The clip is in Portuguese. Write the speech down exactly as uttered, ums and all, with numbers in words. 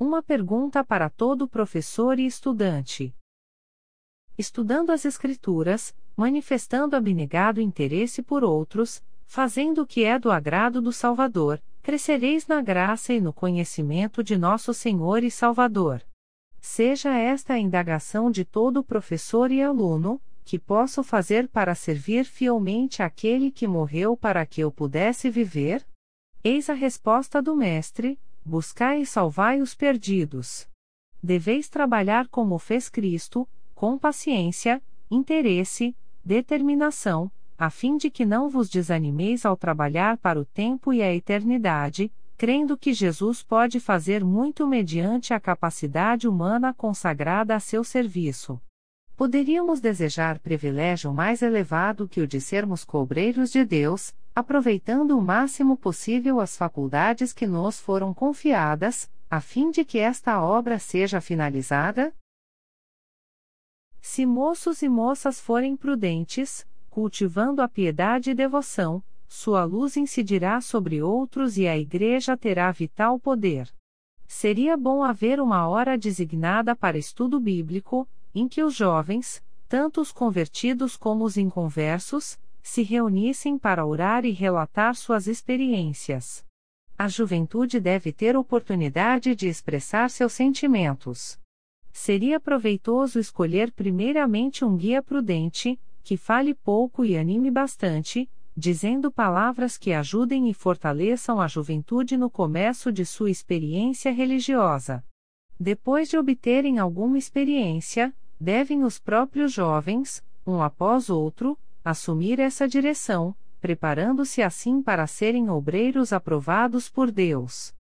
Uma pergunta para todo professor e estudante. Estudando as Escrituras, manifestando abnegado interesse por outros, fazendo o que é do agrado do Salvador, crescereis na graça e no conhecimento de nosso Senhor e Salvador. Seja esta a indagação de todo professor e aluno: que posso fazer para servir fielmente àquele que morreu para que eu pudesse viver? Eis a resposta do Mestre: buscai e salvai os perdidos. Deveis trabalhar como fez Cristo, com paciência, interesse, determinação, a fim de que não vos desanimeis ao trabalhar para o tempo e a eternidade, crendo que Jesus pode fazer muito mediante a capacidade humana consagrada a seu serviço. Poderíamos desejar privilégio mais elevado que o de sermos cobreiros de Deus, aproveitando o máximo possível as faculdades que nos foram confiadas, a fim de que esta obra seja finalizada? Se moços e moças forem prudentes, cultivando a piedade e devoção, sua luz incidirá sobre outros e a Igreja terá vital poder. Seria bom haver uma hora designada para estudo bíblico, em que os jovens, tanto os convertidos como os inconversos, se reunissem para orar e relatar suas experiências. A juventude deve ter oportunidade de expressar seus sentimentos. Seria proveitoso escolher primeiramente um guia prudente, que fale pouco e anime bastante, dizendo palavras que ajudem e fortaleçam a juventude no começo de sua experiência religiosa. Depois de obterem alguma experiência, devem os próprios jovens, um após outro, assumir essa direção, preparando-se assim para serem obreiros aprovados por Deus.